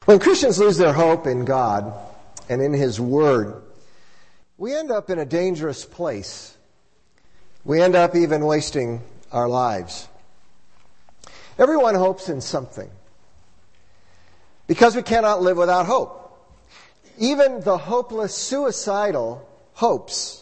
When Christians lose their hope in God and in His Word, we end up in a dangerous place. We end up even wasting our lives. Everyone hopes in something, because we cannot live without hope. Even the hopeless suicidal hopes.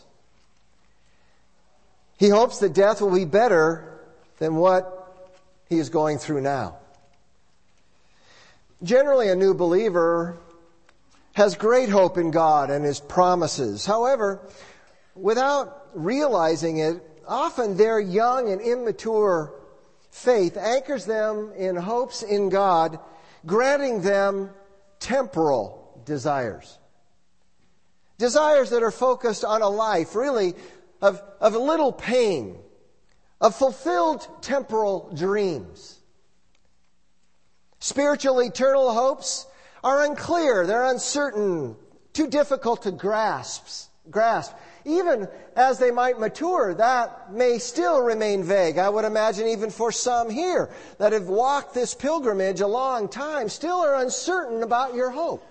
He hopes that death will be better than what he is going through now. Generally, a new believer has great hope in God and His promises. However, without realizing it, often their young and immature faith anchors them in hopes in God, granting them temporal desires. Desires that are focused on a life, really, of little pain, of fulfilled temporal dreams. Spiritual, eternal hopes are unclear, they're uncertain, too difficult to grasp. Even as they might mature, that may still remain vague. I would imagine even for some here that have walked this pilgrimage a long time, still are uncertain about your hope.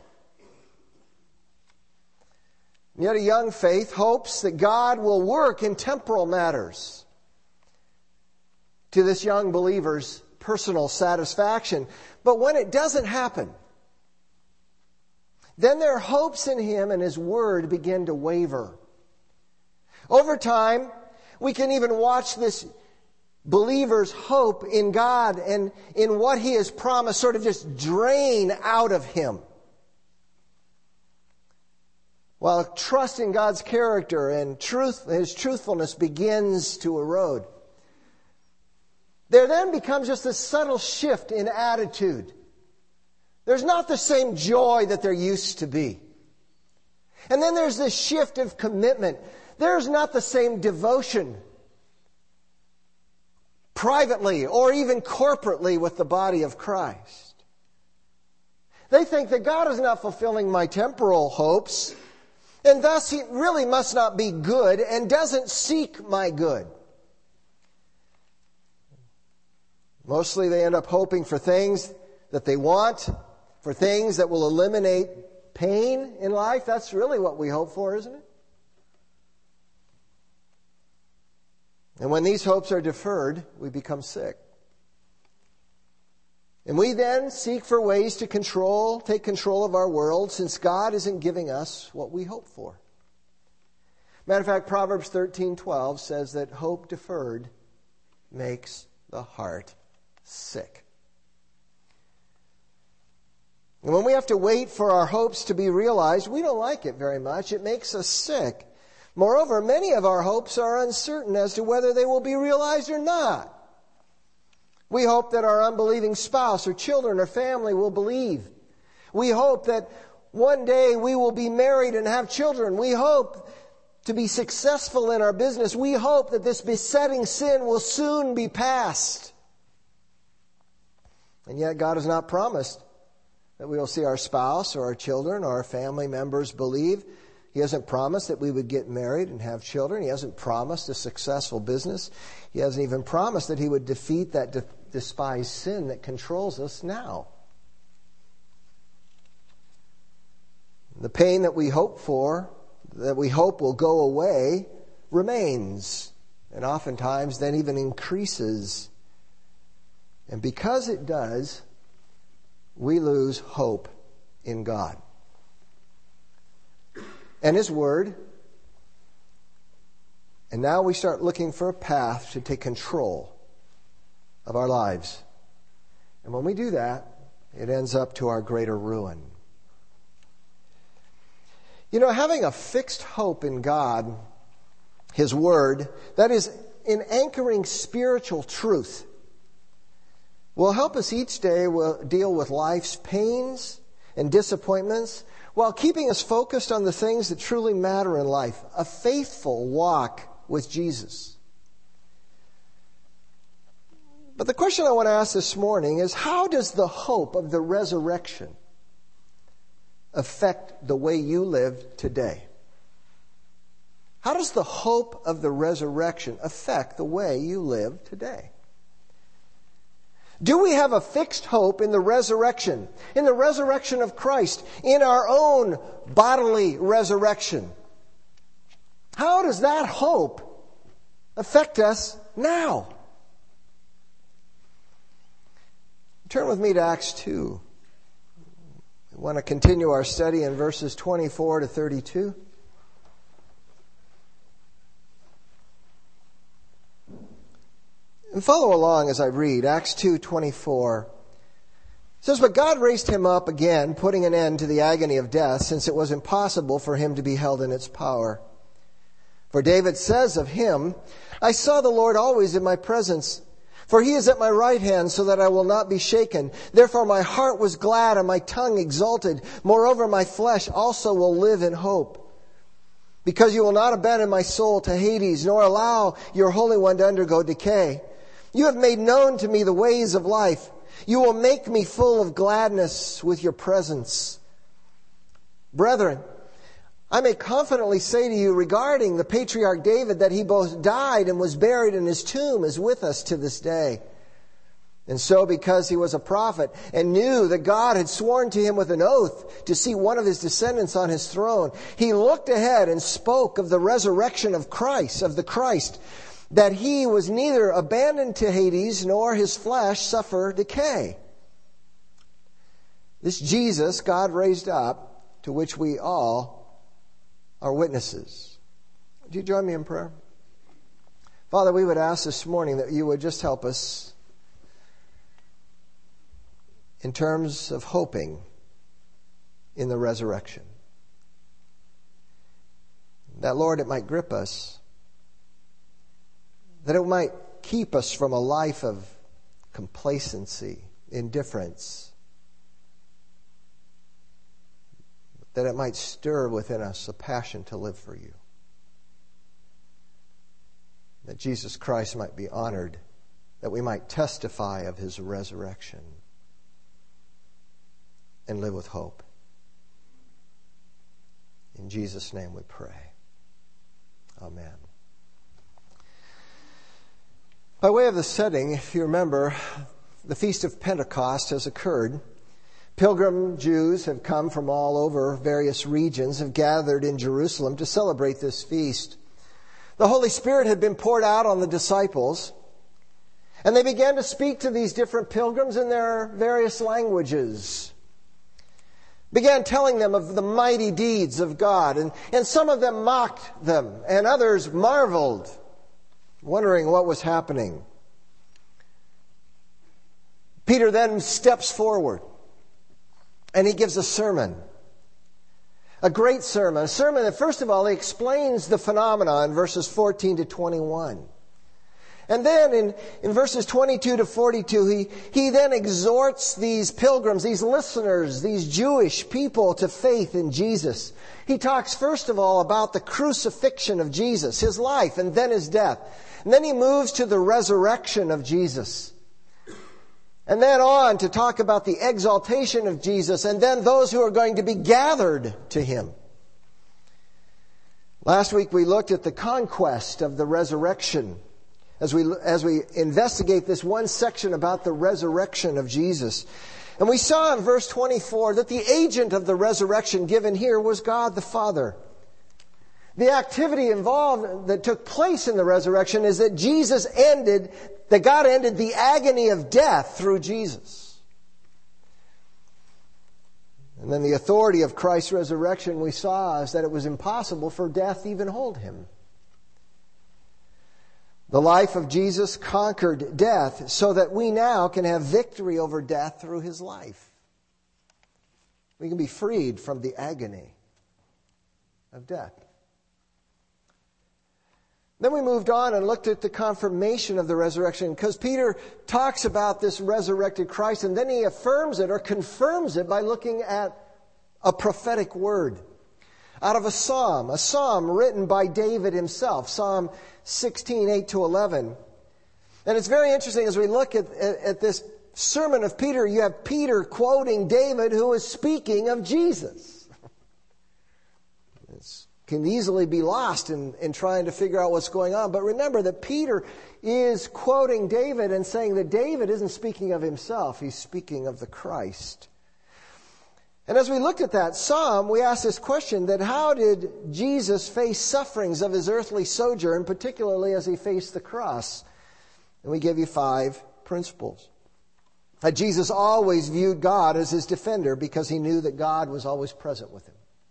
Yet a young faith hopes that God will work in temporal matters to this young believer's personal satisfaction. But when it doesn't happen, then their hopes in Him and His Word begin to waver. Over time, we can even watch this believer's hope in God and in what He has promised sort of just drain out of him, while trust in God's character and His truthfulness begins to erode. There then becomes just this subtle shift in attitude. There's not the same joy that there used to be. And then there's this shift of commitment. There's not the same devotion privately or even corporately with the body of Christ. They think that God is not fulfilling my temporal hopes, and thus He really must not be good and doesn't seek my good. Mostly they end up hoping for things that they want, for things that will eliminate pain in life. That's really what we hope for, isn't it? And when these hopes are deferred, we become sick. And we then seek for ways to take control of our world, since God isn't giving us what we hope for. Matter of fact, Proverbs 13:12 says that hope deferred makes the heart sick. And when we have to wait for our hopes to be realized, we don't like it very much. It makes us sick. Moreover, many of our hopes are uncertain as to whether they will be realized or not. We hope that our unbelieving spouse or children or family will believe. We hope that one day we will be married and have children. We hope to be successful in our business. We hope that this besetting sin will soon be past. And yet God has not promised that we will see our spouse or our children or our family members believe. He hasn't promised that we would get married and have children. He hasn't promised a successful business. He hasn't even promised that He would defeat that despised sin that controls us now. The pain that we hope for, that we hope will go away, remains, and oftentimes then even increases. And because it does, we lose hope in God and His Word. And now we start looking for a path to take control of our lives. And when we do that, it ends up to our greater ruin. You know, having a fixed hope in God, His Word, that is, in anchoring spiritual truth, will help us each day deal with life's pains and disappointments while keeping us focused on the things that truly matter in life. A faithful walk with Jesus. But the question I want to ask this morning is, how does the hope of the resurrection affect the way you live today? How does the hope of the resurrection affect the way you live today? Do we have a fixed hope in the resurrection of Christ, in our own bodily resurrection? How does that hope affect us now? Turn with me to Acts 2. We want to continue our study in verses 24 to 32. And follow along as I read. Acts 2:24 says, "But God raised him up again, putting an end to the agony of death, since it was impossible for him to be held in its power. For David says of him, 'I saw the Lord always in my presence, for he is at my right hand, so that I will not be shaken. Therefore my heart was glad and my tongue exulted. Moreover, my flesh also will live in hope. Because you will not abandon my soul to Hades, nor allow your Holy One to undergo decay. You have made known to me the ways of life. You will make me full of gladness with your presence. Brethren, I may confidently say to you regarding the patriarch David that he both died and was buried, and his tomb is with us to this day. And so, because he was a prophet and knew that God had sworn to him with an oath to see one of his descendants on his throne, he looked ahead and spoke of the resurrection of the Christ, that he was neither abandoned to Hades nor his flesh suffer decay. This Jesus God raised up, to which we all are witnesses." Do you join me in prayer? Father, we would ask this morning that you would just help us in terms of hoping in the resurrection. That, Lord, it might grip us. That it might keep us from a life of complacency, indifference. That it might stir within us a passion to live for you. That Jesus Christ might be honored. That we might testify of his resurrection and live with hope. In Jesus' name we pray. Amen. By way of the setting, if you remember, the Feast of Pentecost has occurred. Pilgrim Jews have come from all over various regions, have gathered in Jerusalem to celebrate this feast. The Holy Spirit had been poured out on the disciples, and they began to speak to these different pilgrims in their various languages. Began telling them of the mighty deeds of God, and some of them mocked them, and others marveled, wondering what was happening. Peter then steps forward, and he gives a sermon. A great sermon. A sermon that, first of all, he explains the phenomena in verses 14 to 21. And then in verses 22 to 42, he then exhorts these pilgrims, these listeners, these Jewish people to faith in Jesus. He talks, first of all, about the crucifixion of Jesus, his life, and then his death. And then he moves to the resurrection of Jesus. And then on to talk about the exaltation of Jesus, and then those who are going to be gathered to him. Last week we looked at the conquest of the resurrection as we investigate this one section about the resurrection of Jesus. And we saw in verse 24 that the agent of the resurrection given here was God the Father. The activity involved that took place in the resurrection is that God ended the agony of death through Jesus. And then the authority of Christ's resurrection we saw is that it was impossible for death to even hold him. The life of Jesus conquered death so that we now can have victory over death through his life. We can be freed from the agony of death. Then we moved on and looked at the confirmation of the resurrection, because Peter talks about this resurrected Christ, and then he affirms it or confirms it by looking at a prophetic word out of a psalm written by David himself, Psalm 16, 8 to 11. And it's very interesting as we look at this sermon of Peter, you have Peter quoting David, who is speaking of Jesus. It's can easily be lost in trying to figure out what's going on. But remember that Peter is quoting David and saying that David isn't speaking of himself. He's speaking of the Christ. And as we looked at that psalm, we asked this question, that how did Jesus face sufferings of his earthly sojourn, particularly as he faced the cross? And we give you 5 principles. That Jesus always viewed God as his defender because he knew that God was always present with him.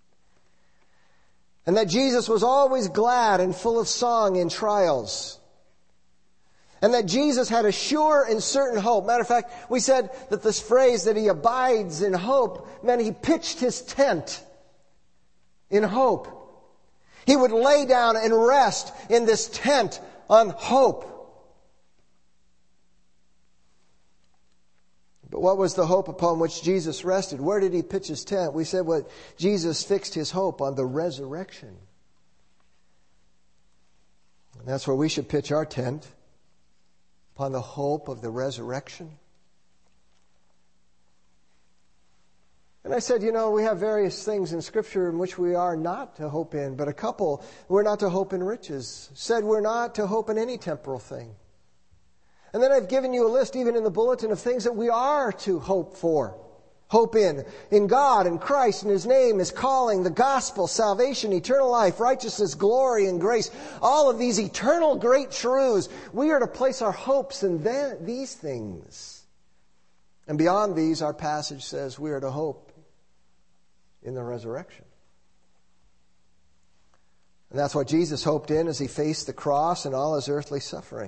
And that Jesus was always glad and full of song in trials. And that Jesus had a sure and certain hope. Matter of fact, we said that this phrase that he abides in hope meant he pitched his tent in hope. He would lay down and rest in this tent on hope. But what was the hope upon which Jesus rested? Where did he pitch his tent? We said what Jesus fixed his hope on the resurrection. And that's where we should pitch our tent, upon the hope of the resurrection. And I said, we have various things in Scripture in which we are not to hope in, but a couple, we're not to hope in riches. Said we're not to hope in any temporal thing. And then I've given you a list, even in the bulletin, of things that we are to hope for. Hope in God and Christ and His name, His calling, the gospel, salvation, eternal life, righteousness, glory, and grace. All of these eternal great truths. We are to place our hopes in these things. And beyond these, our passage says we are to hope in the resurrection. And that's what Jesus hoped in as He faced the cross and all His earthly suffering.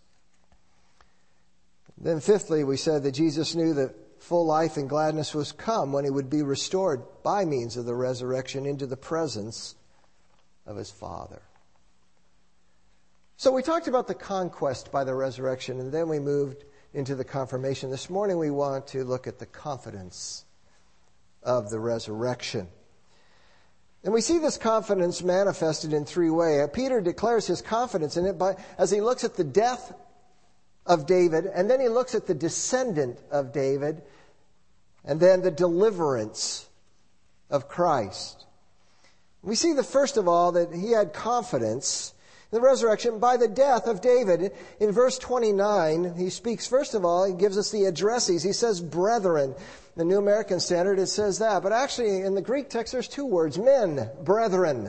Then fifthly, we said that Jesus knew that full life and gladness was come when He would be restored by means of the resurrection into the presence of His Father. So we talked about the conquest by the resurrection, and then we moved into the confirmation. This morning we want to look at the confidence of the resurrection. And we see this confidence manifested in 3 ways. Peter declares his confidence in it as he looks at the death of David, and then he looks at the descendant of David, and then the deliverance of Christ. We see first of all that he had confidence in the resurrection by the death of David. In verse 29, he speaks, first of all, he gives us the addressees. He says, brethren. The New American Standard, it says that. But actually, in the Greek text, there's 2 words, men, brethren.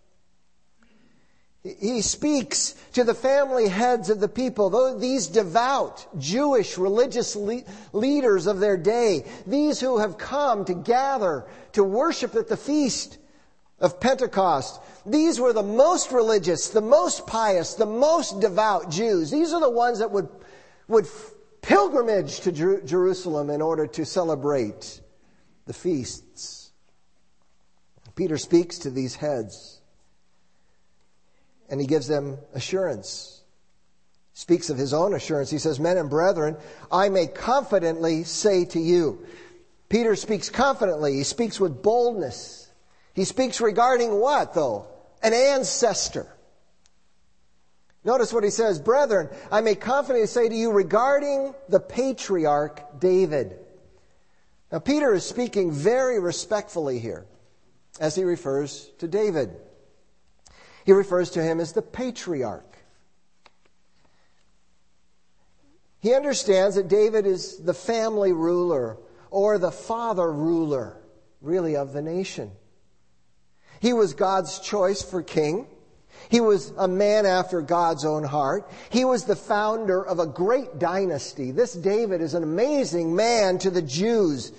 He speaks to the family heads of the people, these devout Jewish religious leaders of their day, these who have come to gather to worship at the feast of Pentecost. These were the most religious, the most pious, the most devout Jews. These are the ones that would pilgrimage to Jerusalem in order to celebrate the feasts. Peter speaks to these heads. And he gives them assurance. Speaks of his own assurance. He says, men and brethren, I may confidently say to you. Peter speaks confidently. He speaks with boldness. He speaks regarding what, though? An ancestor. Notice what he says, brethren, I may confidently say to you regarding the patriarch David. Now, Peter is speaking very respectfully here as he refers to David. He refers to him as the patriarch. He understands that David is the family ruler or the father ruler, really, of the nation. He was God's choice for king. He was a man after God's own heart. He was the founder of a great dynasty. This David is an amazing man to the Jews.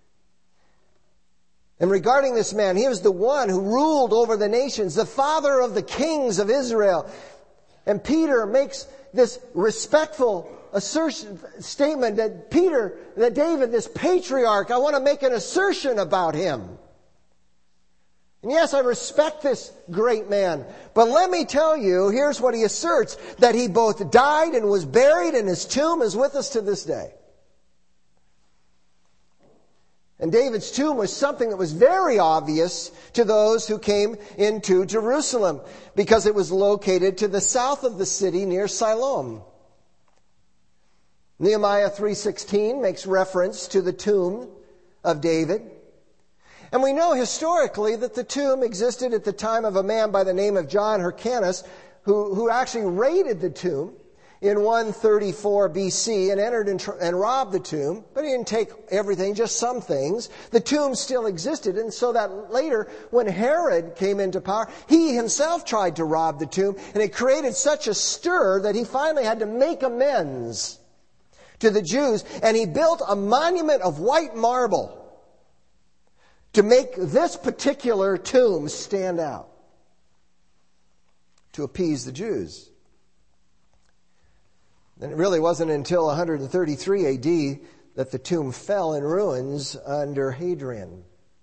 And regarding this man, he was the one who ruled over the nations, the father of the kings of Israel. And Peter makes this respectful statement that David, this patriarch, I want to make an assertion about him. And yes, I respect this great man. But let me tell you, here's what he asserts, that he both died and was buried, and his tomb is with us to this day. And David's tomb was something that was very obvious to those who came into Jerusalem because it was located to the south of the city near Siloam. Nehemiah 3:16 makes reference to the tomb of David. And we know historically that the tomb existed at the time of a man by the name of John Hyrcanus, who actually raided the tomb in 134 BC and entered and robbed the tomb. But he didn't take everything, just some things. The tomb still existed, and so that later, when Herod came into power, he himself tried to rob the tomb, and it created such a stir that he finally had to make amends to the Jews, and he built a monument of white marble to make this particular tomb stand out, to appease the Jews. And it really wasn't until 133 AD that the tomb fell in ruins under Hadrian.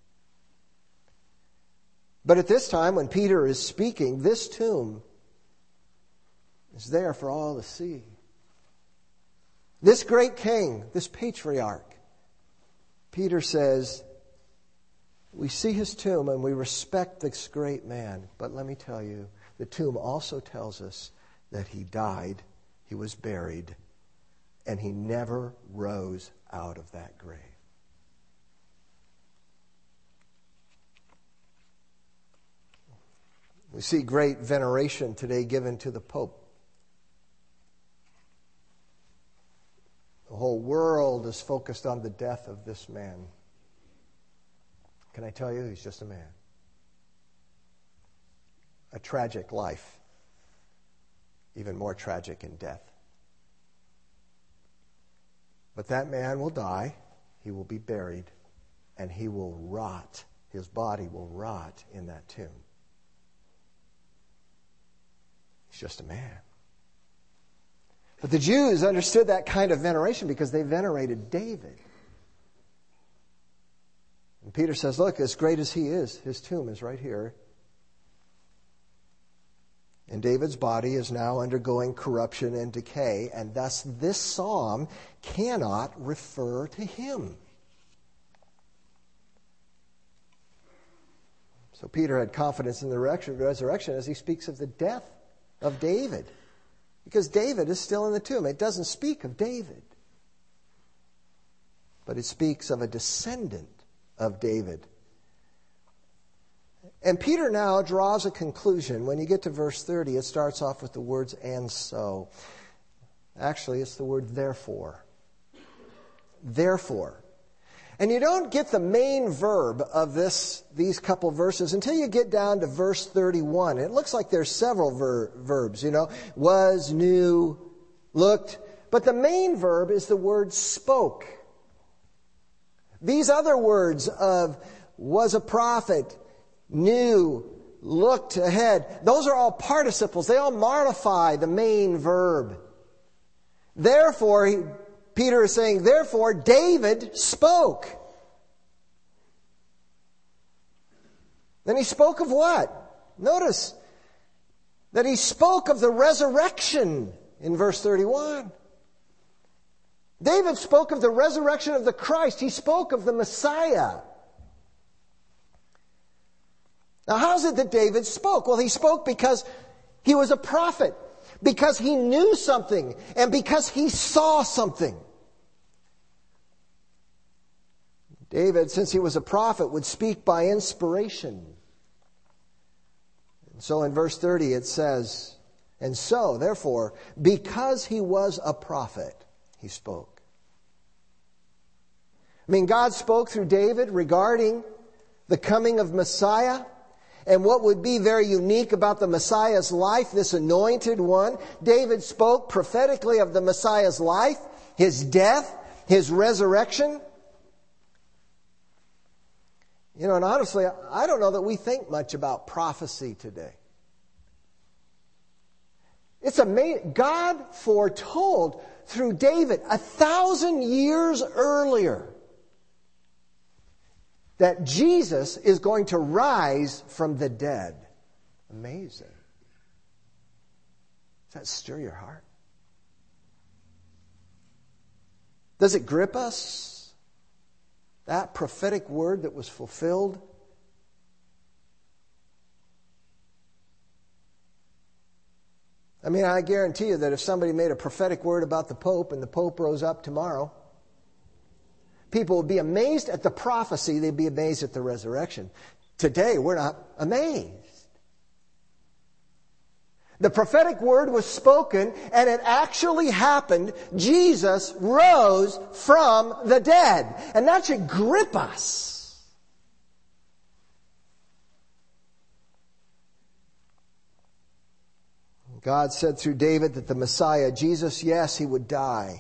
But at this time, when Peter is speaking, this tomb is there for all to see. This great king, this patriarch, Peter says, we see his tomb and we respect this great man. But let me tell you, the tomb also tells us that he died, he was buried, and he never rose out of that grave. We see great veneration today given to the Pope. The whole world is focused on the death of this man. Can I tell you, he's just a man. A tragic life. Even more tragic in death. But that man will die, he will be buried, and he will rot. His body will rot in that tomb. He's just a man. But the Jews understood that kind of veneration because they venerated David. And Peter says, look, as great as he is, his tomb is right here. And David's body is now undergoing corruption and decay, and thus this psalm cannot refer to him. So Peter had confidence in the resurrection as he speaks of the death of David, because David is still in the tomb. It doesn't speak of David, but it speaks of a descendant of David. And Peter now draws a conclusion. When you get to verse 30, it starts off with the words, and so. Actually, it's the word therefore. Therefore. And you don't get the main verb of these couple verses until you get down to verse 31. It looks like there's several verbs, was, knew, looked. But the main verb is the word spoke. These other words of was a prophet, knew, looked ahead, those are all participles. They all modify the main verb. Therefore, Peter is saying, therefore, David spoke. Then he spoke of what? Notice that he spoke of the resurrection in verse 31. David spoke of the resurrection of the Christ. He spoke of the Messiah. Now, how is it that David spoke? Well, he spoke because he was a prophet, because he knew something, and because he saw something. David, since he was a prophet, would speak by inspiration. And so in verse 30 it says, and so, therefore, because he was a prophet, he spoke. God spoke through David regarding the coming of Messiah. And what would be very unique about the Messiah's life, this anointed one, David spoke prophetically of the Messiah's life, his death, his resurrection. And honestly, I don't know that we think much about prophecy today. It's amazing. God foretold through David 1,000 years earlier that Jesus is going to rise from the dead. Amazing. Does that stir your heart? Does it grip us? That prophetic word that was fulfilled? I guarantee you that if somebody made a prophetic word about the Pope and the Pope rose up tomorrow, People would be amazed at the prophecy. They'd be amazed at the resurrection. Today, we're not amazed. The prophetic word was spoken, and it actually happened. Jesus rose from the dead. And that should grip us. God said through David that the Messiah, Jesus, yes, he would die,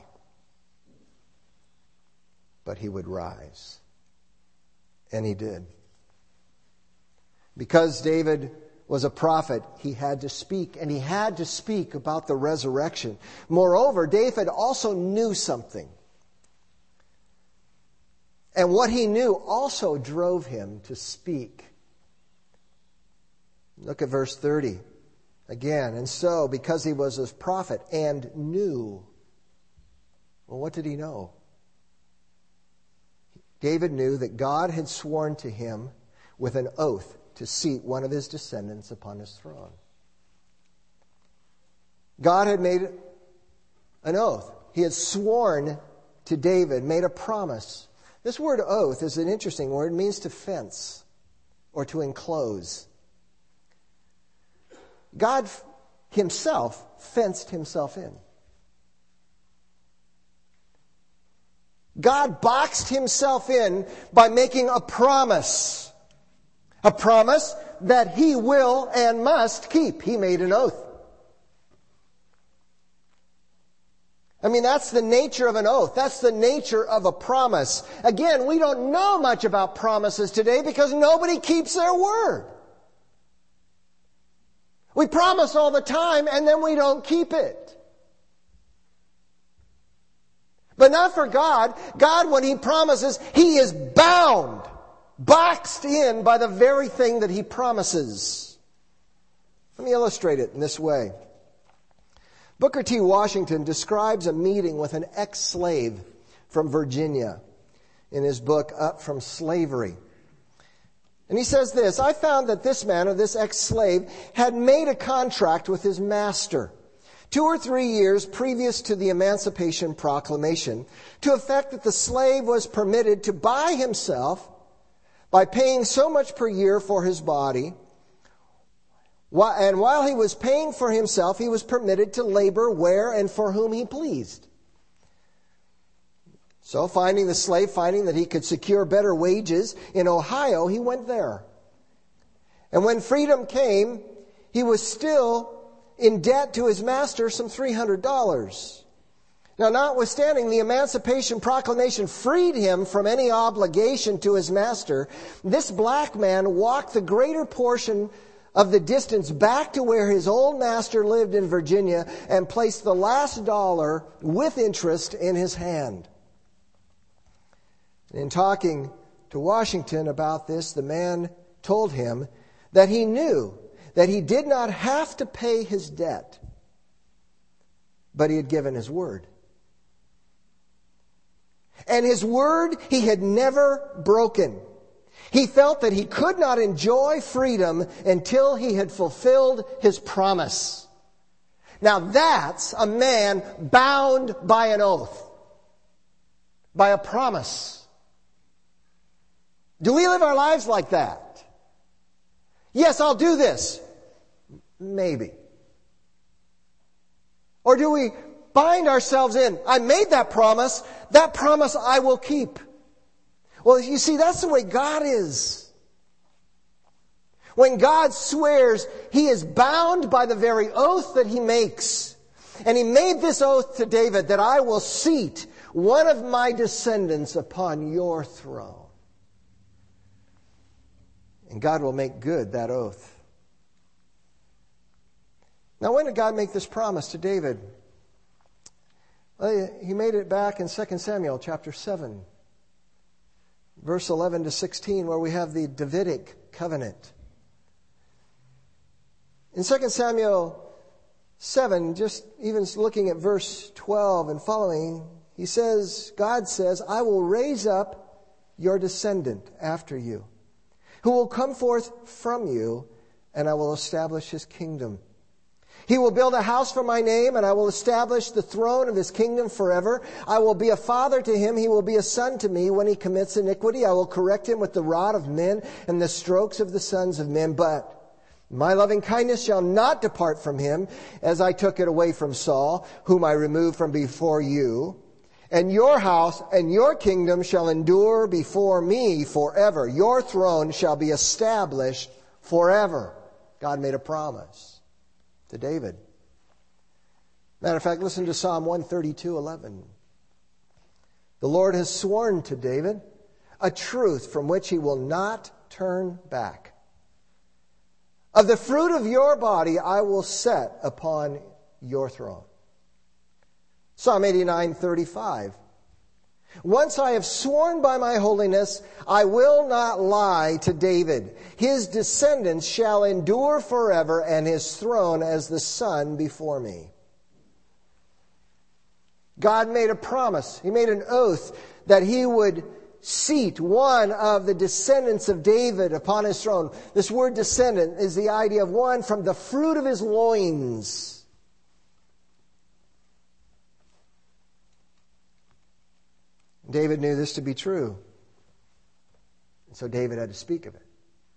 but he would rise. And he did. Because David was a prophet, he had to speak, and he had to speak about the resurrection. Moreover, David also knew something. And what he knew also drove him to speak. Look at verse 30 again. And so, because he was a prophet and knew. Well, what did he know? David knew that God had sworn to him with an oath to seat one of his descendants upon his throne. God had made an oath. He had sworn to David, made a promise. This word oath is an interesting word. It means to fence or to enclose. God himself fenced himself in. God boxed himself in by making a promise. A promise that he will and must keep. He made an oath. I mean, that's the nature of an oath. That's the nature of a promise. Again, we don't know much about promises today because nobody keeps their word. We promise all the time and then we don't keep it. But not for God. God, when he promises, he is bound, boxed in by the very thing that he promises. Let me illustrate it in this way. Booker T. Washington describes a meeting with an ex-slave from Virginia in his book, Up from Slavery. And he says this, I found that this man, or this ex-slave, had made a contract with his master 2 or 3 years previous to the Emancipation Proclamation to effect that the slave was permitted to buy himself by paying so much per year for his body. And while he was paying for himself, he was permitted to labor where and for whom he pleased. So the slave finding that he could secure better wages in Ohio, he went there. And when freedom came, he was still in debt to his master some $300. Now, notwithstanding the Emancipation Proclamation freed him from any obligation to his master, this black man walked the greater portion of the distance back to where his old master lived in Virginia and placed the last dollar with interest in his hand. In talking to Washington about this, the man told him that he knew that he did not have to pay his debt, but he had given his word. And his word he had never broken. He felt that he could not enjoy freedom until he had fulfilled his promise. Now that's a man bound by an oath, by a promise. Do we live our lives like that? Yes, I'll do this. Maybe. Or do we bind ourselves in? I made that promise I will keep. Well, you see, that's the way God is. When God swears, he is bound by the very oath that he makes. And he made this oath to David that I will seat one of my descendants upon your throne. And God will make good that oath. Now, when did God make this promise to David? Well, he made it back in 2 Samuel chapter 7, verse 11 to 16, where we have the Davidic covenant. In 2 Samuel 7, just even looking at verse 12 and following, God says, I will raise up your descendant after you, who will come forth from you, and I will establish his kingdom. He will build a house for my name, and I will establish the throne of his kingdom forever. I will be a father to him. He will be a son to me. When he commits iniquity, I will correct him with the rod of men and the strokes of the sons of men. But my loving kindness shall not depart from him, as I took it away from Saul, whom I removed from before you. And your house and your kingdom shall endure before me forever. Your throne shall be established forever. God made a promise to David. Matter of fact, listen to Psalm 132:11. The Lord has sworn to David a truth from which he will not turn back. Of the fruit of your body I will set upon your throne. Psalm 89:35. Once I have sworn by my holiness, I will not lie to David. His descendants shall endure forever, and his throne as the sun before me. God made a promise. He made an oath that he would seat one of the descendants of David upon his throne. This word descendant is the idea of one from the fruit of his loins. David knew this to be true. And so David had to speak of it.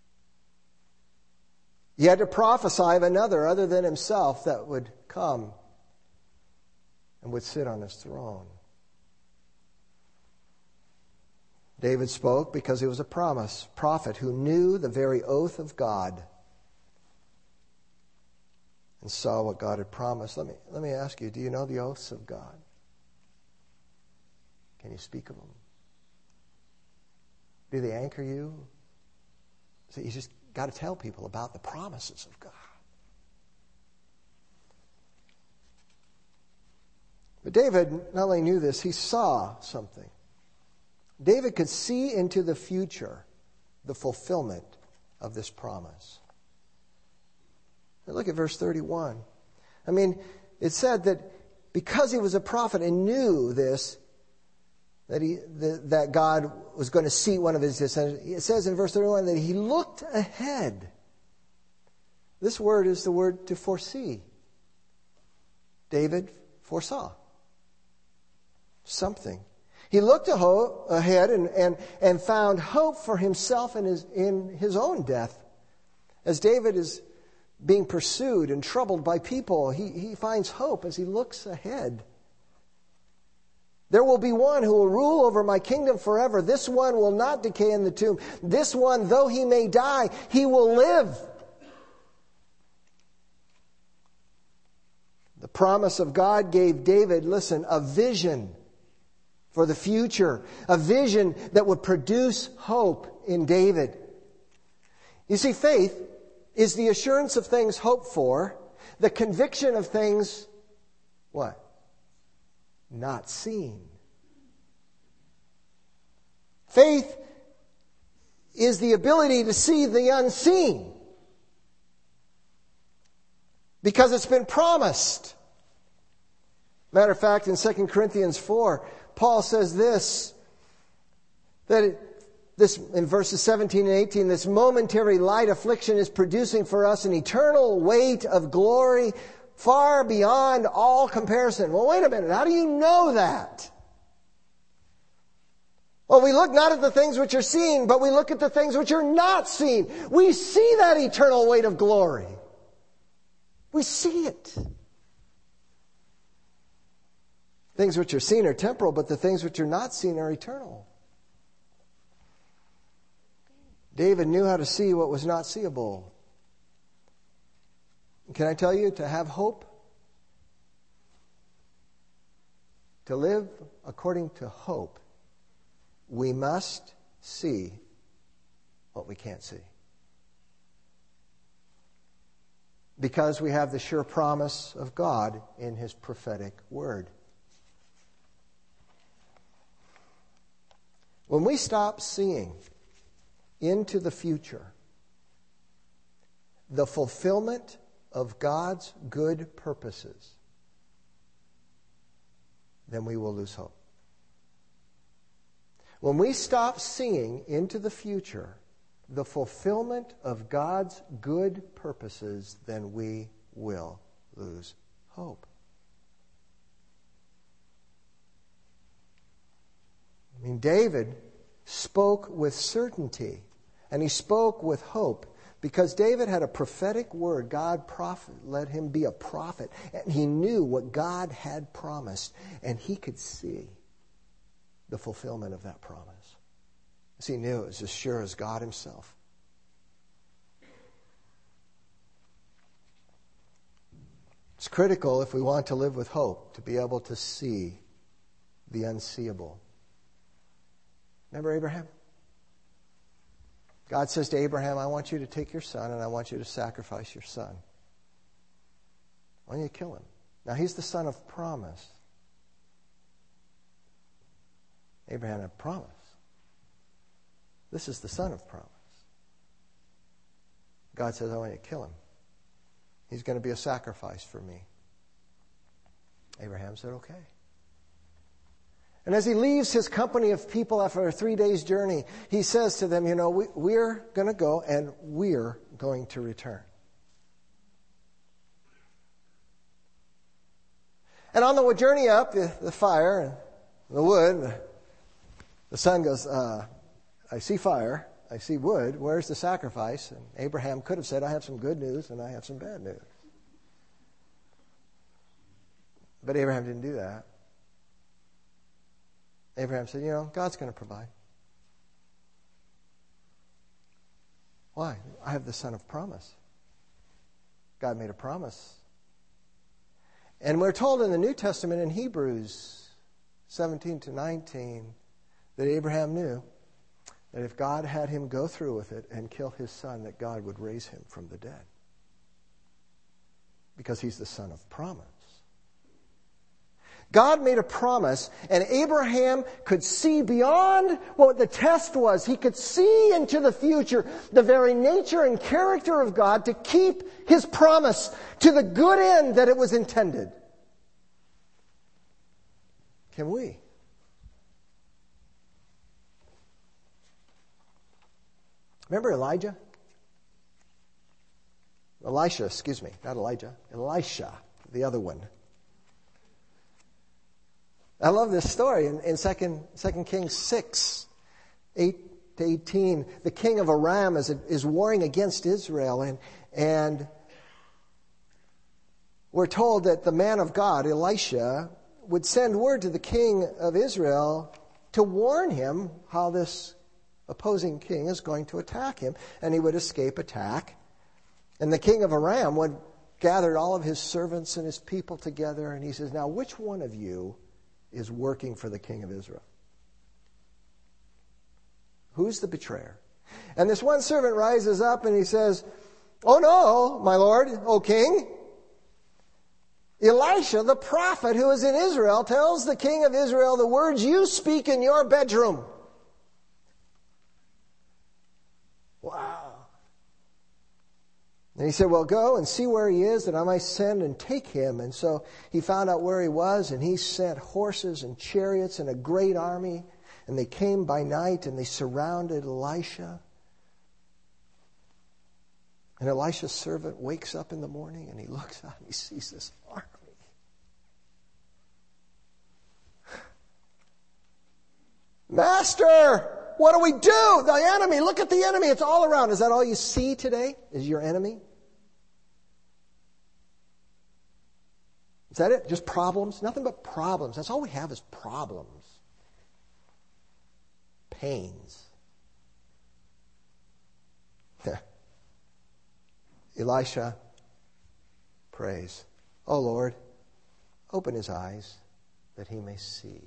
He had to prophesy of another other than himself that would come and would sit on his throne. David spoke because he was a prophet who knew the very oath of God and saw what God had promised. Let me ask you, do you know the oaths of God? Can you speak of them? Do they anchor you? So you just got to tell people about the promises of God. But David not only knew this, he saw something. David could see into the future the fulfillment of this promise. Now look at verse 31. I mean, it said that because he was a prophet and knew this, that God was going to seat one of his descendants. It says in verse 31 that he looked ahead. This word is the word to foresee. David foresaw something. He looked ahead and found hope for himself in his own death. As David is being pursued and troubled by people, he finds hope as he looks ahead. There will be one who will rule over my kingdom forever. This one will not decay in the tomb. This one, though he may die, he will live. The promise of God gave David, listen, a vision for the future. A vision that would produce hope in David. You see, faith is the assurance of things hoped for, the conviction of things, what? Not seen. Faith is the ability to see the unseen because it's been promised. Matter of fact, in 2 Corinthians 4, Paul says this in verses 17 and 18, this momentary light affliction is producing for us an eternal weight of glory far beyond all comparison. Well, wait a minute. How do you know that? Well, we look not at the things which are seen, but we look at the things which are not seen. We see that eternal weight of glory. We see it. Things which are seen are temporal, but the things which are not seen are eternal. David knew how to see what was not seeable. Can I tell you, to have hope, to live according to hope, we must see what we can't see. Because we have the sure promise of God in His prophetic word. When we stop seeing into the future, the fulfillment of God's good purposes, then we will lose hope. When we stop seeing into the future the fulfillment of God's good purposes, then we will lose hope. I mean, David spoke with certainty, and he spoke with hope, because David had a prophetic word. God let him be a prophet, and he knew what God had promised, and he could see the fulfillment of that promise. As he knew it was as sure as God himself. It's critical, if we want to live with hope, to be able to see the unseeable. Remember Abraham? God says to Abraham, I want you to take your son and I want you to sacrifice your son. Why don't you kill him? Now he's the son of promise. Abraham had promise. This is the son of promise. God says, I want you to kill him. He's going to be a sacrifice for me. Abraham said, okay. And as he leaves his company of people after a 3 days journey, he says to them, we're going to go and we're going to return. And on the journey up, the fire and the wood, the son goes, I see fire, I see wood, where's the sacrifice? And Abraham could have said, I have some good news and I have some bad news. But Abraham didn't do that. Abraham said, God's going to provide. Why? I have the son of promise. God made a promise. And we're told in the New Testament in Hebrews 17 to 19 that Abraham knew that if God had him go through with it and kill his son, that God would raise him from the dead. Because he's the son of promise. God made a promise, and Abraham could see beyond what the test was. He could see into the future, the very nature and character of God to keep his promise to the good end that it was intended. Can we? Remember Elijah? Elisha, excuse me, not Elijah. Elisha, the other one. I love this story in 2 Kings 6, 8 to 18. The king of Aram is warring against Israel, and we're told that the man of God, Elisha, would send word to the king of Israel to warn him how this opposing king is going to attack him, and he would escape attack. And the king of Aram would gather all of his servants and his people together, and he says, now which one of you is working for the king of Israel? Who's the betrayer? And this one servant rises up and he says, oh no, my lord, O king. Elisha, the prophet who is in Israel, tells the king of Israel the words you speak in your bedroom. Wow. And he said, well, go and see where he is, that I might send and take him. And so he found out where he was, and he sent horses and chariots and a great army. And they came by night, and they surrounded Elisha. And Elisha's servant wakes up in the morning, and he looks out, and he sees this army. Master, what do we do? The enemy, look at the enemy. It's all around. Is that all you see today? Is your enemy? Is that it? Just problems? Nothing but problems. That's all we have is problems. Pains. Elisha prays, oh Lord, open his eyes that he may see.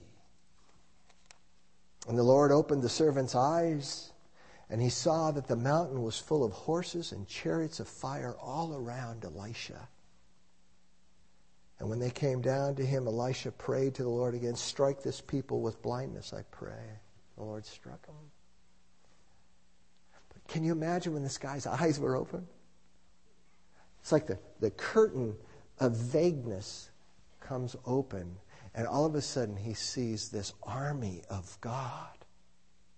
And the Lord opened the servant's eyes, and he saw that the mountain was full of horses and chariots of fire all around Elisha. And when they came down to him, Elisha prayed to the Lord again, strike this people with blindness, I pray. The Lord struck him. But can you imagine when this guy's eyes were open? It's like the curtain of vagueness comes open, and all of a sudden he sees this army of God.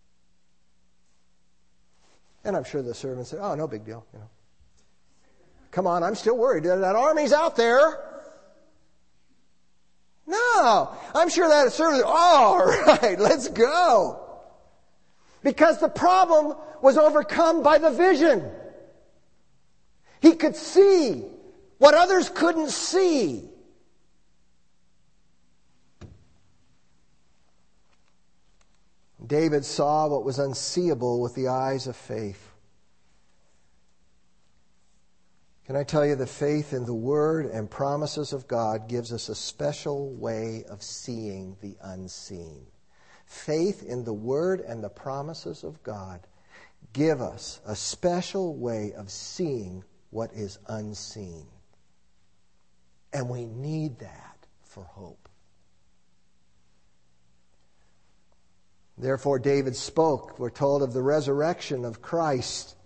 And I'm sure the servant said, oh, no big deal, Come on, I'm still worried. That army's out there. No, I'm sure that certainly, all right, let's go. Because the problem was overcome by the vision. He could see what others couldn't see. David saw what was unseeable with the eyes of faith. Can I tell you that faith in the Word and promises of God gives us a special way of seeing the unseen. Faith in the Word and the promises of God give us a special way of seeing what is unseen. And we need that for hope. Therefore, David spoke, we're told, of the resurrection of Christ.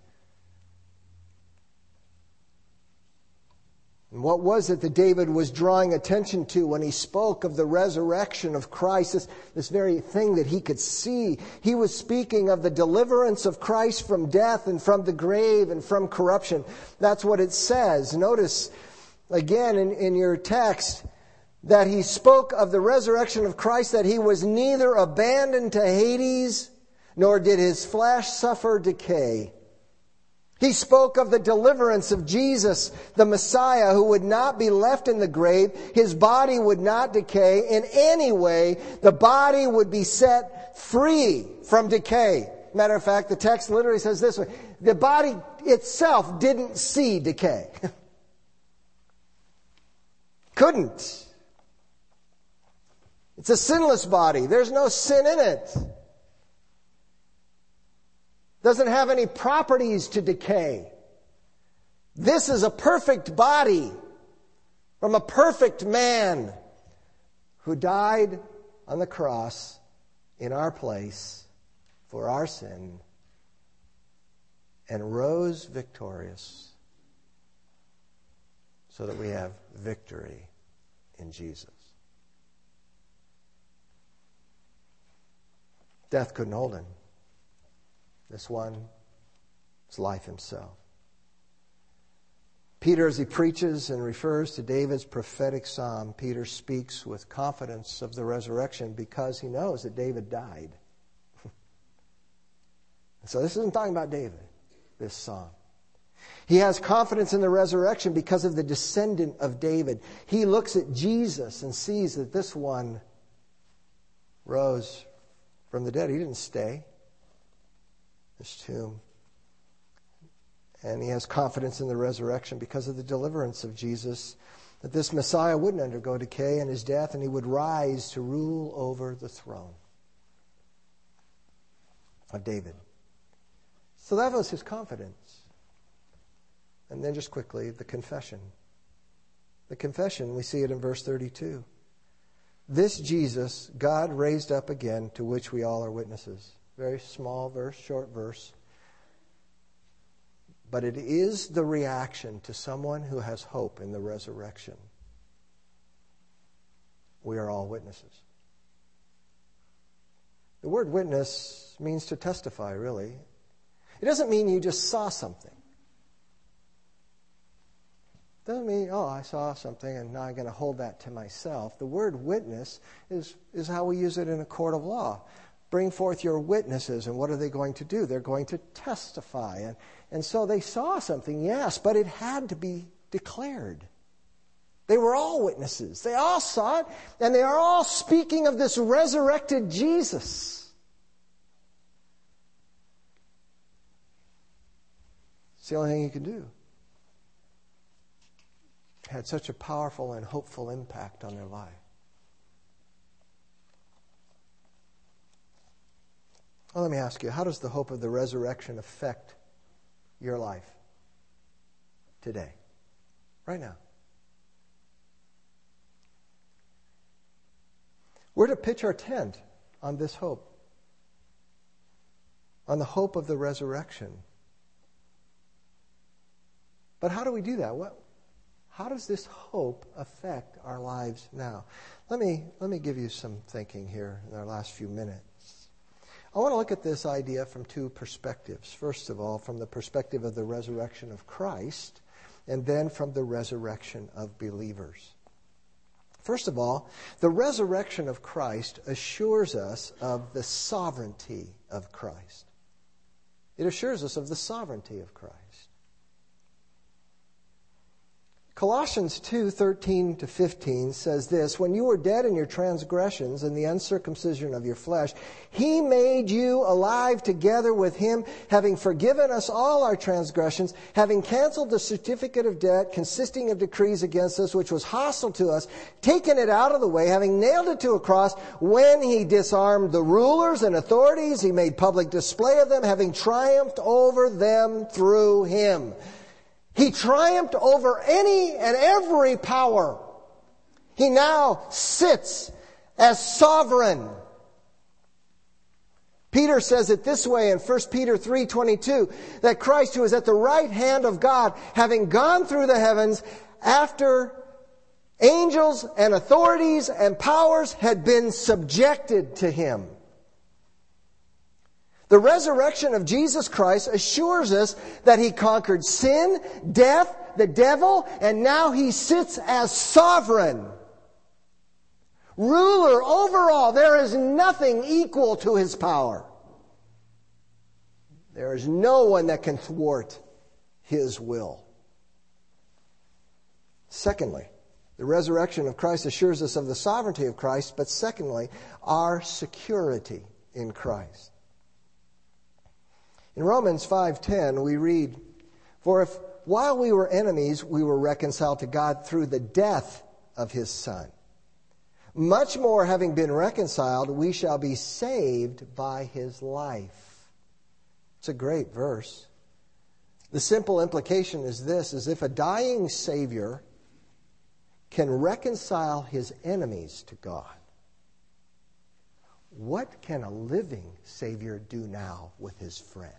And what was it that David was drawing attention to when he spoke of the resurrection of Christ, this very thing that he could see? He was speaking of the deliverance of Christ from death and from the grave and from corruption. That's what it says. Notice again in your text that he spoke of the resurrection of Christ, that he was neither abandoned to Hades, nor did his flesh suffer decay. He spoke of the deliverance of Jesus, the Messiah, who would not be left in the grave. His body would not decay in any way. The body would be set free from decay. Matter of fact, the text literally says this way: the body itself didn't see decay. Couldn't. It's a sinless body. There's no sin in it. Doesn't have any properties to decay. This is a perfect body from a perfect man who died on the cross in our place for our sin and rose victorious so that we have victory in Jesus. Death couldn't hold him. This one is life himself. Peter, as he preaches and refers to David's prophetic psalm, Peter speaks with confidence of the resurrection because he knows that David died. So this isn't talking about David, this psalm. He has confidence in the resurrection because of the descendant of David. He looks at Jesus and sees that this one rose from the dead. He didn't stay. This tomb. And he has confidence in the resurrection because of the deliverance of Jesus, that this Messiah wouldn't undergo decay in his death, and he would rise to rule over the throne of David. So that was his confidence. And then just quickly, the confession. The confession, we see it in verse 32. This Jesus God raised up again, to which we all are witnesses. Very small verse, short verse. But it is the reaction to someone who has hope in the resurrection. We are all witnesses. The word witness means to testify, really. It doesn't mean you just saw something. It doesn't mean, I saw something and now I'm going to hold that to myself. The word witness is how we use it in a court of law. Bring forth your witnesses, and what are they going to do? They're going to testify. And so they saw something, yes, but it had to be declared. They were all witnesses. They all saw it, and they are all speaking of this resurrected Jesus. It's the only thing you can do. It had such a powerful and hopeful impact on their life. Well, let me ask you, how does the hope of the resurrection affect your life today, right now? We're to pitch our tent on this hope, on the hope of the resurrection. But how do we do that? How does this hope affect our lives now? Let me give you some thinking here in our last few minutes. I want to look at this idea from two perspectives. First of all, from the perspective of the resurrection of Christ, and then from the resurrection of believers. First of all, the resurrection of Christ assures us of the sovereignty of Christ. It assures us of the sovereignty of Christ. Colossians 2:13-15 says this, "When you were dead in your transgressions and the uncircumcision of your flesh, He made you alive together with Him, having forgiven us all our transgressions, having canceled the certificate of debt consisting of decrees against us, which was hostile to us, taken it out of the way, having nailed it to a cross. When He disarmed the rulers and authorities, He made public display of them, having triumphed over them through Him." He triumphed over any and every power. He now sits as sovereign. Peter says it this way in 1 Peter 3:22, that Christ, who is at the right hand of God, having gone through the heavens after angels and authorities and powers had been subjected to Him. The resurrection of Jesus Christ assures us that He conquered sin, death, the devil, and now He sits as sovereign. Ruler over all. There is nothing equal to His power. There is no one that can thwart His will. Secondly, the resurrection of Christ assures us of the sovereignty of Christ, but secondly, our security in Christ. In Romans 5:10 we read, "For if while we were enemies we were reconciled to God through the death of His Son, much more having been reconciled we shall be saved by His life." It's a great verse. The simple implication is this, is if a dying Savior can reconcile His enemies to God, what can a living Savior do now with His friends?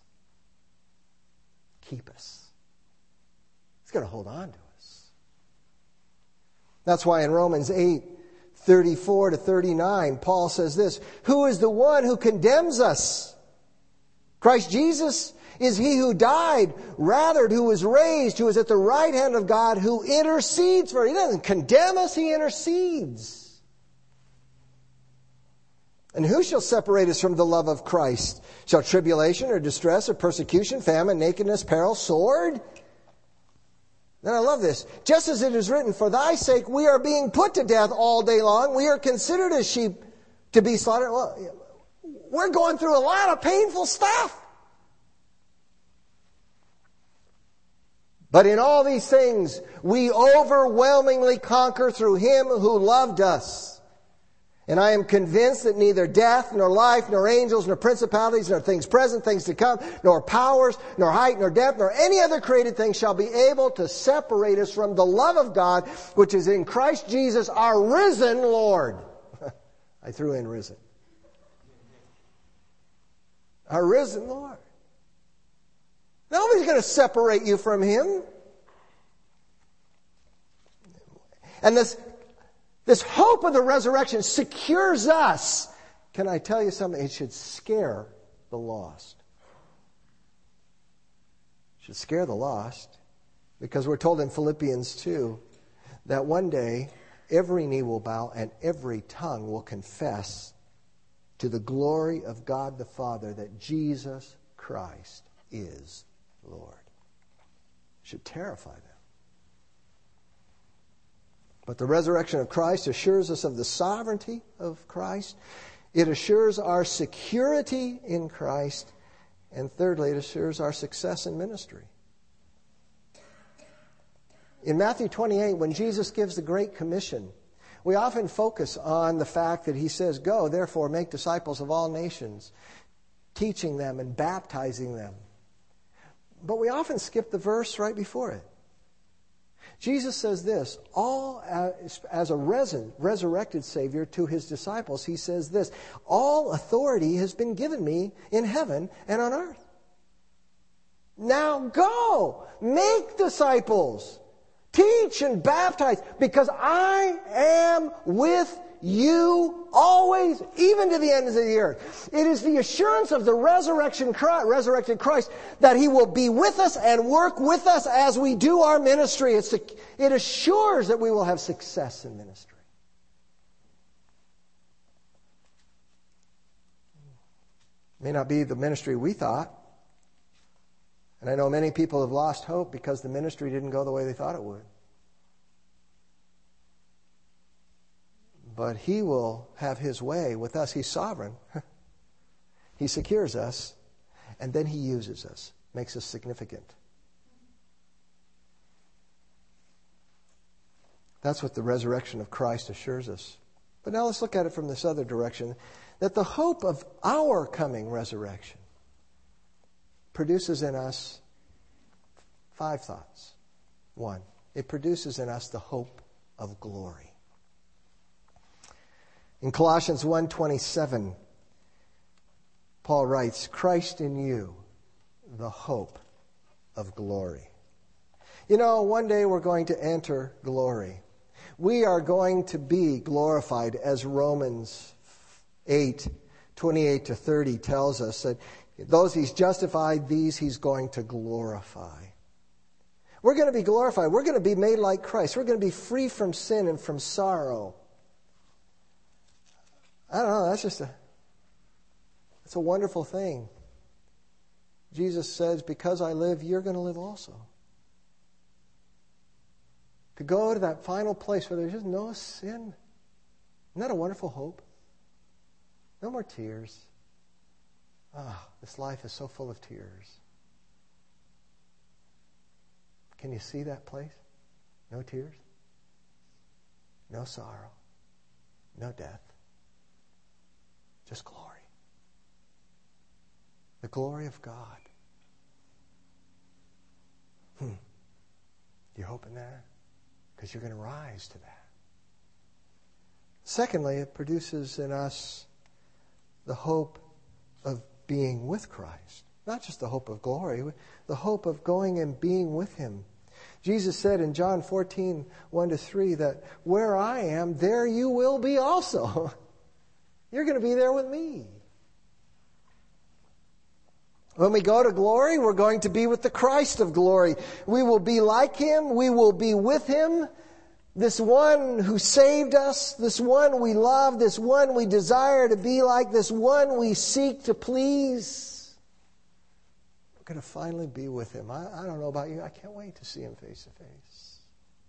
Keep us. He's going to hold on to us. That's why in Romans 8:34-39, Paul says this, "Who is the one who condemns us? Christ Jesus is He who died, rather who was raised, who is at the right hand of God, who intercedes for us." He doesn't condemn us, He intercedes. "And who shall separate us from the love of Christ? Shall tribulation or distress or persecution, famine, nakedness, peril, sword?" Then I love this. "Just as it is written, for thy sake we are being put to death all day long. We are considered as sheep to be slaughtered." Well, we're going through a lot of painful stuff. "But in all these things we overwhelmingly conquer through Him who loved us. And I am convinced that neither death, nor life, nor angels, nor principalities, nor things present, things to come, nor powers, nor height, nor depth, nor any other created thing shall be able to separate us from the love of God, which is in Christ Jesus, our risen Lord." I threw in risen. Our risen Lord. Nobody's going to separate you from Him. And this hope of the resurrection secures us. Can I tell you something? It should scare the lost. It should scare the lost, because we're told in Philippians 2 that one day every knee will bow and every tongue will confess to the glory of God the Father that Jesus Christ is Lord. It should terrify them. But the resurrection of Christ assures us of the sovereignty of Christ. It assures our security in Christ. And thirdly, it assures our success in ministry. In Matthew 28, when Jesus gives the Great Commission, we often focus on the fact that He says, "Go, therefore, make disciples of all nations, teaching them and baptizing them." But we often skip the verse right before it. Jesus says this, all as a resurrected Savior to His disciples, He says this, "All authority has been given me in heaven and on earth. Now go, make disciples, teach and baptize, because I am with you, always, even to the ends of the earth. It is the assurance of the resurrected Christ that He will be with us and work with us as we do our ministry. It assures that we will have success in ministry. It may not be the ministry we thought. And I know many people have lost hope because the ministry didn't go the way they thought it would. But He will have His way with us. He's sovereign. He secures us, and then He uses us, makes us significant. That's what the resurrection of Christ assures us. But now let's look at it from this other direction, that the hope of our coming resurrection produces in us 5 thoughts. 1, it produces in us the hope of glory. In Colossians 1:27, Paul writes, Christ in you, the hope of glory. You know, one day we're going to enter glory. We are going to be glorified, as Romans 8:28-30 tells us, that those He's justified, these He's going to glorify. We're going to be glorified. We're going to be made like Christ. We're going to be free from sin and from sorrow. I don't know, that's a wonderful thing. Jesus says, because I live, you're going to live also. To go to that final place where there's just no sin. Isn't that a wonderful hope? No more tears. This life is so full of tears. Can you see that place? No tears, no sorrow, no death. Just glory. The glory of God. You're hoping that? Because you're going to rise to that. Secondly, it produces in us the hope of being with Christ. Not just the hope of glory, the hope of going and being with Him. Jesus said in John 14:1-3 that where I am, there you will be also. You're going to be there with me. When we go to glory, we're going to be with the Christ of glory. We will be like Him. We will be with Him. This one who saved us, this one we love, this one we desire to be like, this one we seek to please. We're going to finally be with Him. I don't know about you. I can't wait to see Him face to face.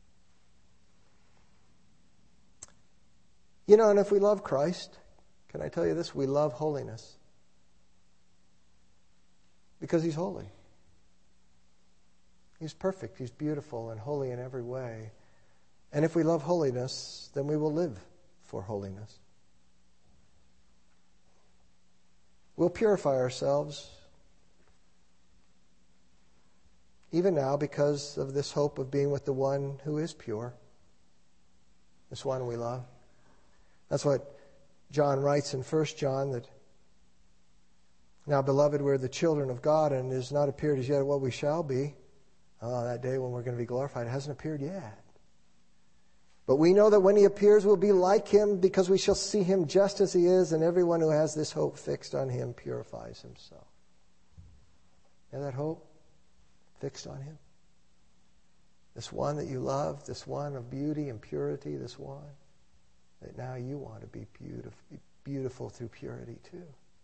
You know, and if we love Christ, can I tell you this? We love holiness. Because He's holy. He's perfect. He's beautiful and holy in every way. And if we love holiness, then we will live for holiness. We'll purify ourselves even now because of this hope of being with the one who is pure. This one we love. That's what John writes in 1 John, that now, beloved, we're the children of God, and it has not appeared as yet what we shall be. That day when we're going to be glorified, it hasn't appeared yet. But we know that when He appears, we'll be like Him, because we shall see Him just as He is, and everyone who has this hope fixed on Him purifies himself. And that hope fixed on Him. This one that you love, this one of beauty and purity, this one that now you want to be beautiful through purity too.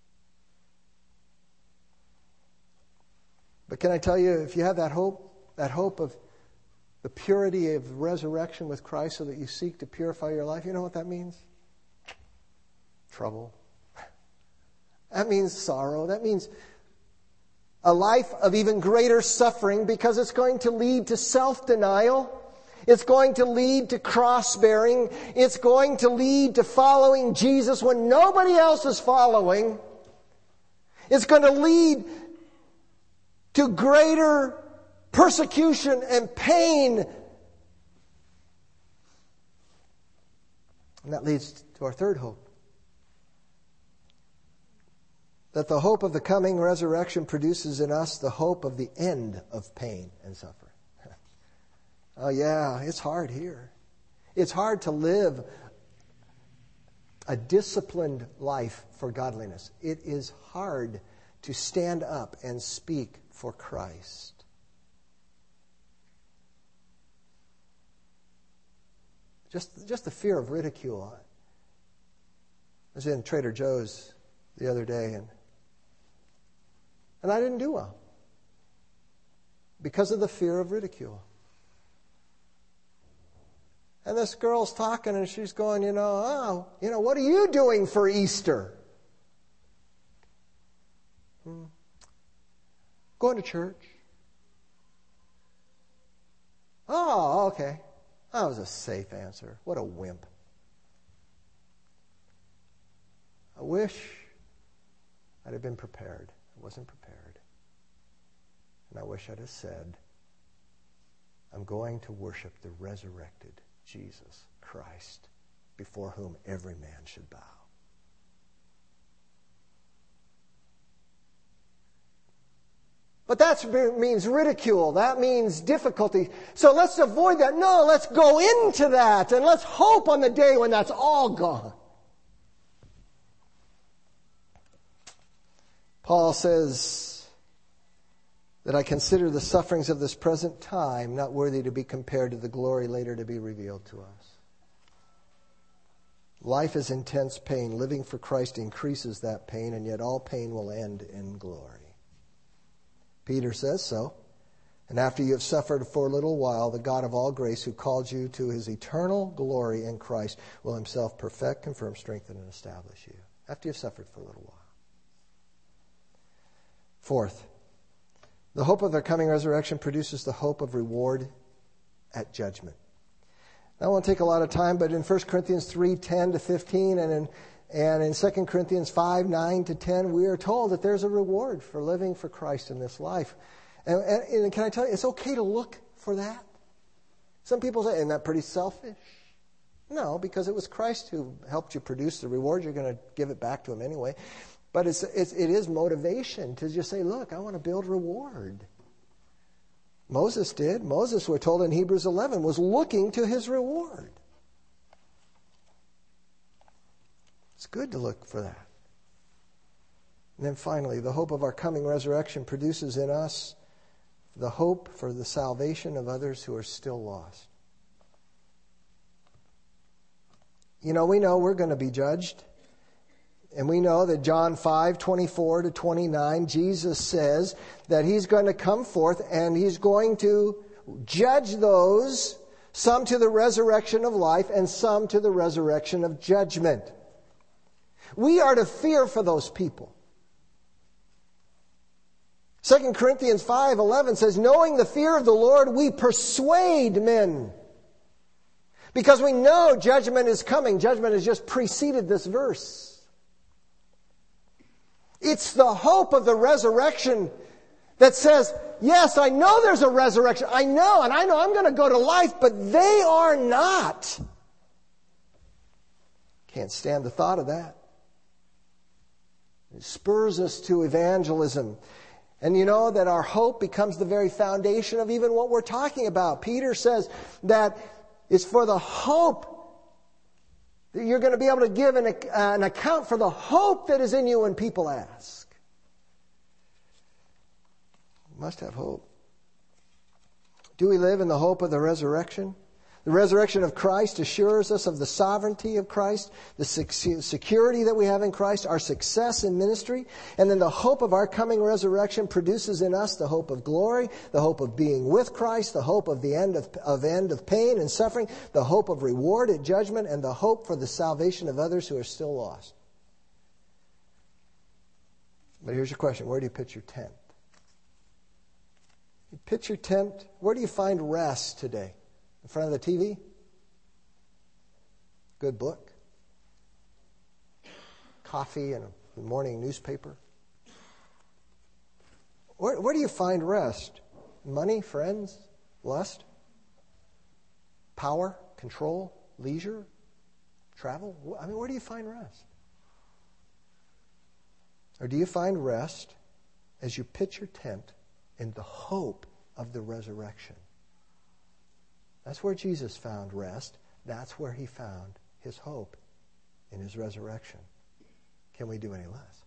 But can I tell you, if you have that hope of the purity of resurrection with Christ, so that you seek to purify your life, you know what that means? Trouble. That means sorrow. That means a life of even greater suffering, because it's going to lead to self-denial. It's going to lead to cross-bearing. It's going to lead to following Jesus when nobody else is following. It's going to lead to greater persecution and pain. And that leads to our third hope. That the hope of the coming resurrection produces in us the hope of the end of pain and suffering. Oh yeah, it's hard here. It's hard to live a disciplined life for godliness. It is hard to stand up and speak for Christ. Just the fear of ridicule. I was in Trader Joe's the other day, and I didn't do well because of the fear of ridicule. And this girl's talking, and she's going, what are you doing for Easter? Going to church. Oh, okay. That was a safe answer. What a wimp. I wish I'd have been prepared. I wasn't prepared. And I wish I'd have said, I'm going to worship the resurrected Jesus Christ, before whom every man should bow. But that means ridicule. That means difficulty. So let's avoid that. No, let's go into that, and let's hope on the day when that's all gone. Paul says that I consider the sufferings of this present time not worthy to be compared to the glory later to be revealed to us. Life is intense pain. Living for Christ increases that pain, and yet all pain will end in glory. Peter says so. And after you have suffered for a little while, the God of all grace, who called you to his eternal glory in Christ, will himself perfect, confirm, strengthen, and establish you. After you've suffered for a little while. Fourth, the hope of their coming resurrection produces the hope of reward at judgment. Now, I won't take a lot of time, but in 1 Corinthians 3:10-15 and in 2 Corinthians 5:9-10, we are told that there's a reward for living for Christ in this life. And can I tell you, it's okay to look for that. Some people say, isn't that pretty selfish? No, because it was Christ who helped you produce the reward. You're going to give it back to him anyway. But it is motivation to just say, look, I want to build reward. Moses did. Moses, we're told in Hebrews 11, was looking to his reward. It's good to look for that. And then finally, the hope of our coming resurrection produces in us the hope for the salvation of others who are still lost. We know we're going to be judged. And we know that John 5:24-29, Jesus says that he's going to come forth and he's going to judge those, some to the resurrection of life and some to the resurrection of judgment. We are to fear for those people. 2 Corinthians 5:11 says, knowing the fear of the Lord, we persuade men. Because we know judgment is coming. Judgment has just preceded this verse. It's the hope of the resurrection that says, yes, I know there's a resurrection. I know I'm going to go to life, but they are not. Can't stand the thought of that. It spurs us to evangelism. And you know that our hope becomes the very foundation of even what we're talking about. Peter says that it's for the hope that you're going to be able to give an account for the hope that is in you when people ask. You must have hope. Do we live in the hope of the resurrection? The resurrection of Christ assures us of the sovereignty of Christ, the security that we have in Christ, our success in ministry, and then the hope of our coming resurrection produces in us the hope of glory, the hope of being with Christ, the hope of the end of pain and suffering, the hope of reward at judgment, and the hope for the salvation of others who are still lost. But here's your question. Where do you pitch your tent? You pitch your tent. Where do you find rest today? In front of the TV? Good book? Coffee and a morning newspaper? Where do you find rest? Money, friends, lust? Power, control, leisure, travel? Where do you find rest? Or do you find rest as you pitch your tent in the hope of the resurrection? That's where Jesus found rest. That's where he found his hope, in his resurrection. Can we do any less?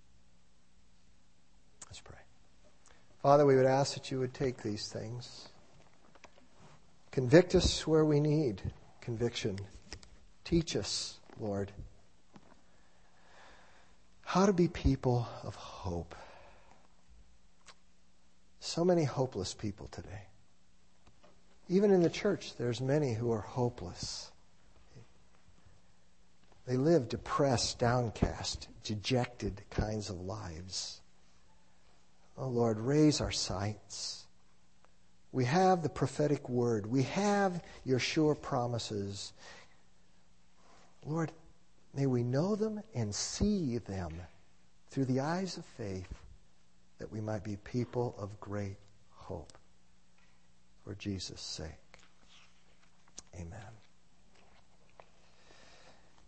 Let's pray. Father, we would ask that you would take these things. Convict us where we need conviction. Teach us, Lord, how to be people of hope. So many hopeless people today. Even in the church, there's many who are hopeless. They live depressed, downcast, dejected kinds of lives. Oh Lord, raise our sights. We have the prophetic word. We have your sure promises. Lord, may we know them and see them through the eyes of faith, that we might be people of great hope. For Jesus' sake. Amen.